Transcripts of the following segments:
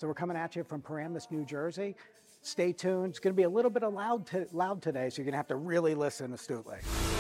So we're coming at you from Paramus, New Jersey. Stay tuned. It's going to be a little bit loud today, so you're going to have to really listen astutely.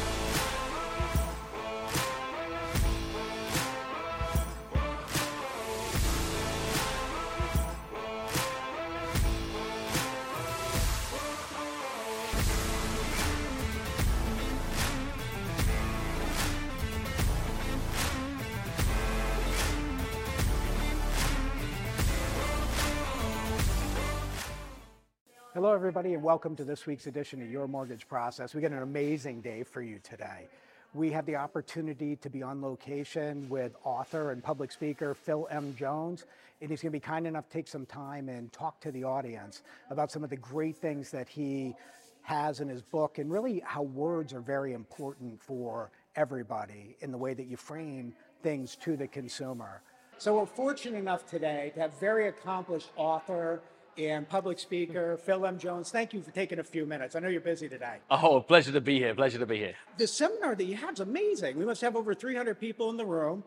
Hello, everybody, and welcome to this week's edition of Your Mortgage Process. We got an amazing day for you today. We have the opportunity to be on location with author and public speaker Phil M. Jones, and he's going to be kind enough to take some time and talk to the audience about some of the great things that he has in his book, and really how words are very important for everybody in the way that you frame things to the consumer. So we're fortunate enough today to have very accomplished author and public speaker, Phil M. Jones. Thank you for taking a few minutes. I know you're busy today. Oh, pleasure to be here. Pleasure to be here. The seminar that you have is amazing. We must have over 300 people in the room.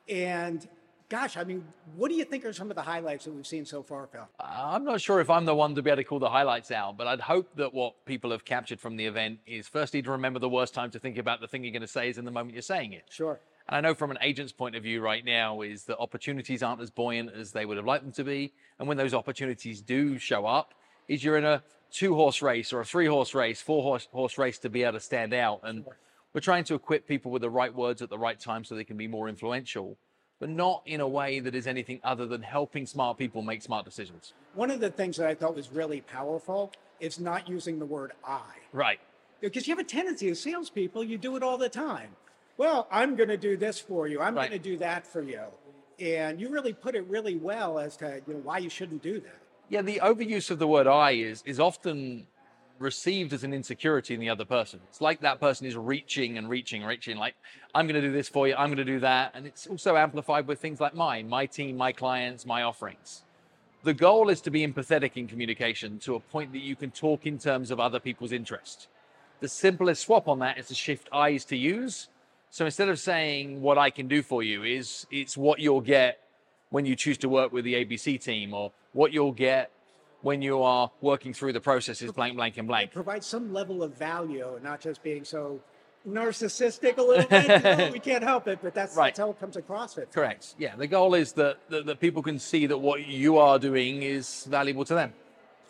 And gosh, I mean, what do you think are some of the highlights that we've seen so far, Phil? I'm not sure if I'm the one to be able to call the highlights out, but I'd hope that what people have captured from the event is firstly to remember the worst time to think about the thing you're going to say is in the moment you're saying it. Sure. And I know from an agent's point of view right now is that opportunities aren't as buoyant as they would have liked them to be. And when those opportunities do show up, is you're in a 2-horse race or a 3-horse race, 4-horse race to be able to stand out. And we're trying to equip people with the right words at the right time so they can be more influential, but not in a way that is anything other than helping smart people make smart decisions. One of the things that I thought was really powerful is not using the word I. Right. Because you have a tendency as salespeople, you do it all the time. Well, I'm going to do this for you. I'm going to do that for you. And you really put it really well as to why you shouldn't do that. Yeah, the overuse of the word I is often received as an insecurity in the other person. It's like that person is reaching, like, I'm going to do this for you, I'm going to do that. And it's also amplified with things like my team, my clients, my offerings. The goal is to be empathetic in communication to a point that you can talk in terms of other people's interest. The simplest swap on that is to shift I's to use. So instead of saying what I can do for you, it's what you'll get when you choose to work with the ABC team, or what you'll get when you are working through the processes blank, blank, and blank. Provide some level of value and not just being so narcissistic a little bit. We can't help it, but that's how it comes across. Correct. Yeah, the goal is that people can see that what you are doing is valuable to them.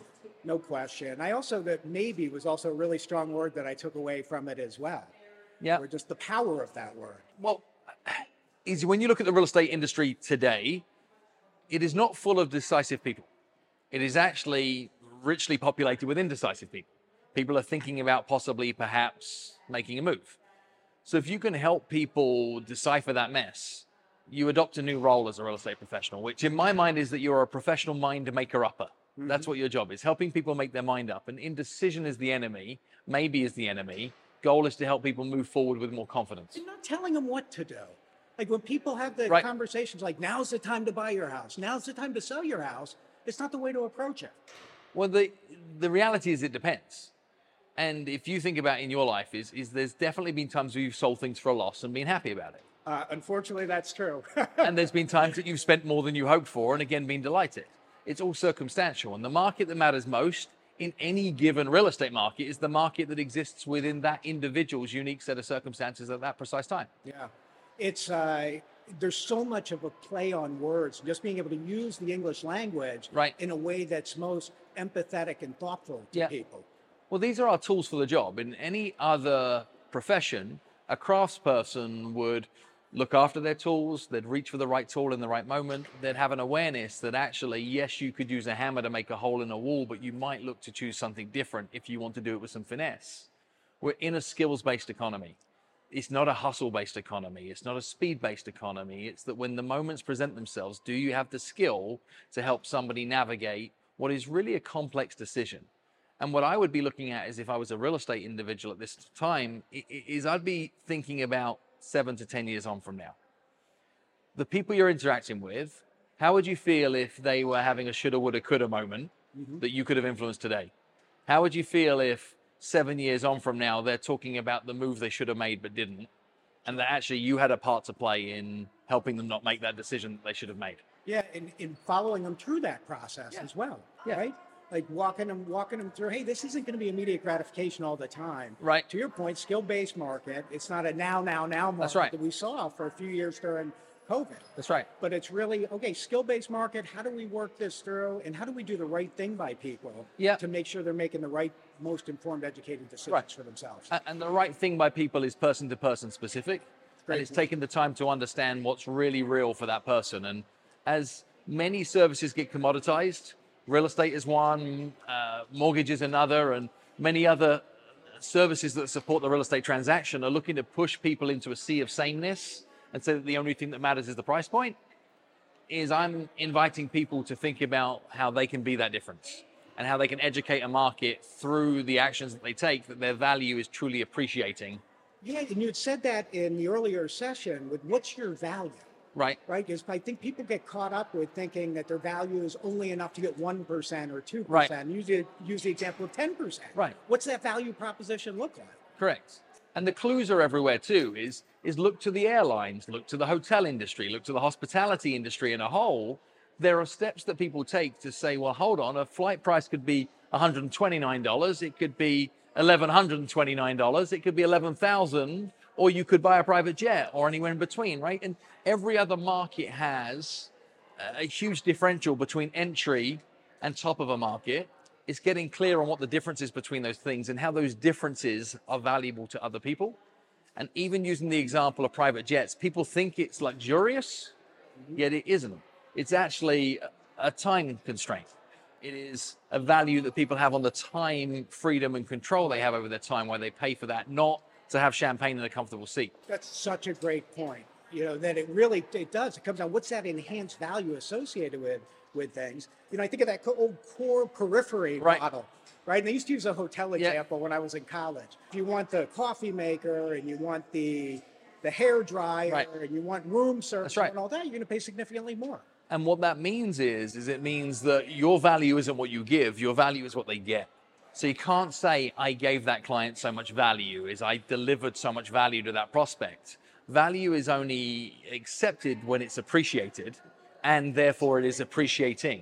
No question. I also, that maybe was also a really strong word that I took away from it as well. Yeah. Or just the power of that word. Well, when you look at the real estate industry today, it is not full of decisive people. It is actually richly populated with indecisive people. People are thinking about possibly, perhaps, making a move. So if you can help people decipher that mess, you adopt a new role as a real estate professional, which in my mind is that you're a professional mind maker-upper. Mm-hmm. That's what your job is, helping people make their mind up. And indecision is the enemy, maybe is the enemy. Goal is to help people move forward with more confidence. You're not telling them what to do. Like when people have the conversations like, now's the time to buy your house, now's the time to sell your house, it's not the way to approach it. Well, the reality is it depends. And if you think about in your life, is there's definitely been times where you've sold things for a loss and been happy about it. Unfortunately, that's true. And there's been times that you've spent more than you hoped for and again been delighted. It's all circumstantial. And the market that matters most in any given real estate market is the market that exists within that individual's unique set of circumstances at that precise time. Yeah, it's there's so much of a play on words, just being able to use the English language in a way that's most empathetic and thoughtful to people. Well, these are our tools for the job. In any other profession, a craftsperson would look after their tools, they'd reach for the right tool in the right moment, they'd have an awareness that actually, yes, you could use a hammer to make a hole in a wall, but you might look to choose something different if you want to do it with some finesse. We're in a skills-based economy. It's not a hustle-based economy. It's not a speed-based economy. It's that when the moments present themselves, do you have the skill to help somebody navigate what is really a complex decision? And what I would be looking at is if I was a real estate individual at this time, is I'd be thinking about 7 to 10 years on from now. The people you're interacting with, how would you feel if they were having a shoulda, woulda, coulda moment that you could have influenced today? How would you feel if 7 years on from now, they're talking about the move they should have made but didn't, and that actually you had a part to play in helping them not make that decision that they should have made? Yeah, and following them through that process Yeah. as well, Yeah. right? Like walking them through. Hey, this isn't going to be immediate gratification all the time. Right. To your point, skill-based market. It's not a now That's market right. that we saw for a few years during COVID. That's right. But it's really okay. Skill-based market. How do we work this through, and how do we do the right thing by people Yeah. to make sure they're making the right, most informed, educated decisions Right. for themselves? And the right thing by people is person to person specific. Great And it's point. taking the time to understand what's really real for that person. And as many services get commoditized, real estate is one, mortgage is another, and many other services that support the real estate transaction are looking to push people into a sea of sameness and say that the only thing that matters is the price point. Is I'm inviting people to think about how they can be that difference and how they can educate a market through the actions that they take, that their value is truly appreciating. Yeah, and you had said that in the earlier session with what's your value? Right. Right? Because I think people get caught up with thinking that their value is only enough to get 1% or 2%. Right. Use the example of 10%. Right. What's that value proposition look like? Correct. And the clues are everywhere too, is look to the airlines, look to the hotel industry, look to the hospitality industry in a whole. There are steps that people take to say, well, hold on, a flight price could be $129, it could be $1,129, it could be $11,000, or you could buy a private jet or anywhere in between, right? And every other market has a huge differential between entry and top of a market. It's getting clear on what the difference is between those things and how those differences are valuable to other people. And even using the example of private jets, people think it's luxurious, yet it isn't. It's actually a time constraint. It is a value that people have on the time, freedom, and control they have over their time, where they pay for that, not to have champagne in a comfortable seat. That's such a great point. You know, that it does. It comes down, what's that enhanced value associated with things? You know, I think of that old core periphery Right. model, right? And they used to use a hotel Yeah. example when I was in college. If you want the coffee maker and you want the hair dryer Right. and you want room service right. and all that, you're going to pay significantly more. And what that means is it means that your value isn't what you give, your value is what they get. So you can't say, I gave that client so much value, is I delivered so much value to that prospect. Value is only accepted when it's appreciated, and therefore it is appreciating.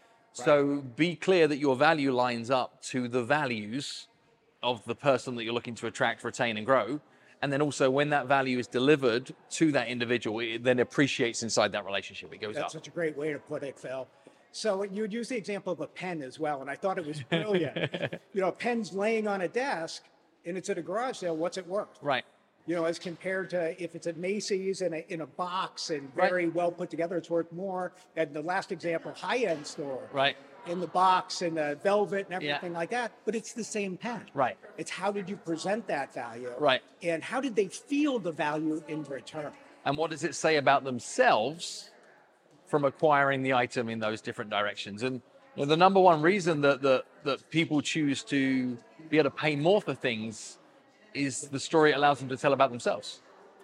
So be clear that your value lines up to the values of the person that you're looking to attract, retain, and grow. And then also when that value is delivered to that individual, it then appreciates inside that relationship. It goes That's up. such a great way to put it, Phil. So you would use the example of a pen as well, and I thought it was brilliant. You know, a pen's laying on a desk and it's at a garage sale, what's it worth? Right. You know, as compared to if it's at Macy's in a box and Right. very well put together, it's worth more. And the last example, high-end store, Right. in the box and the velvet and Yeah. everything like that, but it's the same pen. Right. It's how did you present that value? Right. And how did they feel the value in return? And what does it say about themselves from acquiring the item in those different directions? And you know, the number one reason that people choose to be able to pay more for things is the story it allows them to tell about themselves.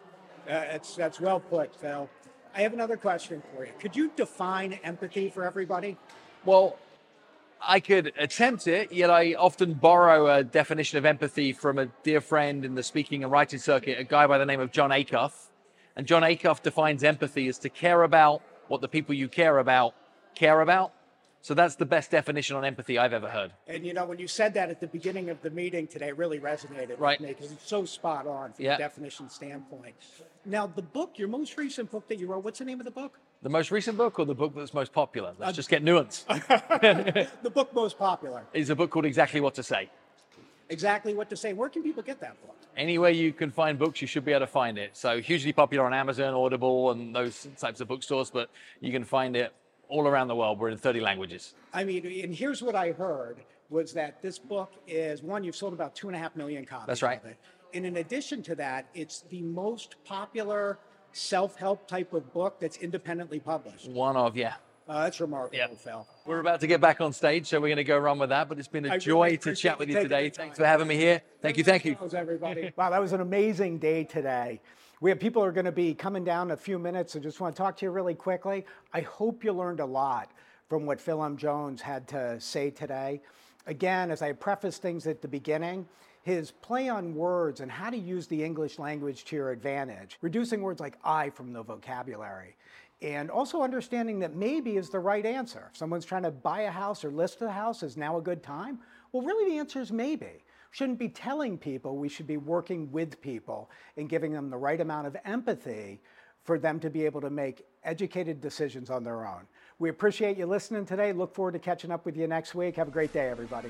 That's well put, Phil. I have another question for you. Could you define empathy for everybody? Well, I could attempt it, yet I often borrow a definition of empathy from a dear friend in the speaking and writing circuit, a guy by the name of John Acuff. And John Acuff defines empathy as to care about what the people you care about care about. So that's the best definition on empathy I've ever heard. And you know, when you said that at the beginning of the meeting today, it really resonated Right. with me because it's so spot on from Yeah. a definition standpoint. Now, the book, your most recent book that you wrote, what's the name of the book? The most recent book or the book that's most popular? Let's just get nuanced. The book most popular. It's a book called Exactly What to Say. Exactly what to say. Where can people get that book? Anywhere you can find books, you should be able to find it. So hugely popular on Amazon, Audible, and those types of bookstores, but you can find it all around the world. We're in 30 languages. I mean, and here's what I heard was that this book is one, you've sold about 2.5 million copies. That's right. Of it. And in addition to that, it's the most popular self-help type of book that's independently published. One of, yeah. That's remarkable, Yeah. Phil. We're about to get back on stage, so we're going to go run with that. But it's been I a really joy to appreciate chat with you you taking today. the time. Thanks for having me here. Thank you. Thank you. How's everybody? Wow, that was an amazing day today. We have people who are going to be coming down in a few minutes. I just want to talk to you really quickly. I hope you learned a lot from what Phil M. Jones had to say today. Again, as I prefaced things at the beginning, his play on words and how to use the English language to your advantage, reducing words like I from the vocabulary, And also understanding that maybe is the right answer. If someone's trying to buy a house or list a house, is now a good time? Well, really the answer is maybe. We shouldn't be telling people, we should be working with people and giving them the right amount of empathy for them to be able to make educated decisions on their own. We appreciate you listening today. Look forward to catching up with you next week. Have a great day, everybody.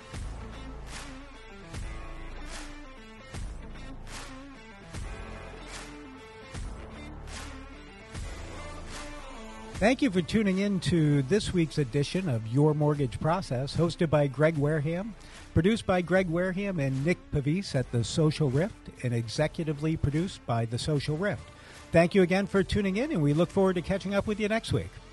Thank you for tuning in to this week's edition of Your Mortgage Process, hosted by Greg Wareham, produced by Greg Wareham and Nick Pavis at The Social Rift, and executively produced by The Social Rift. Thank you again for tuning in, and we look forward to catching up with you next week.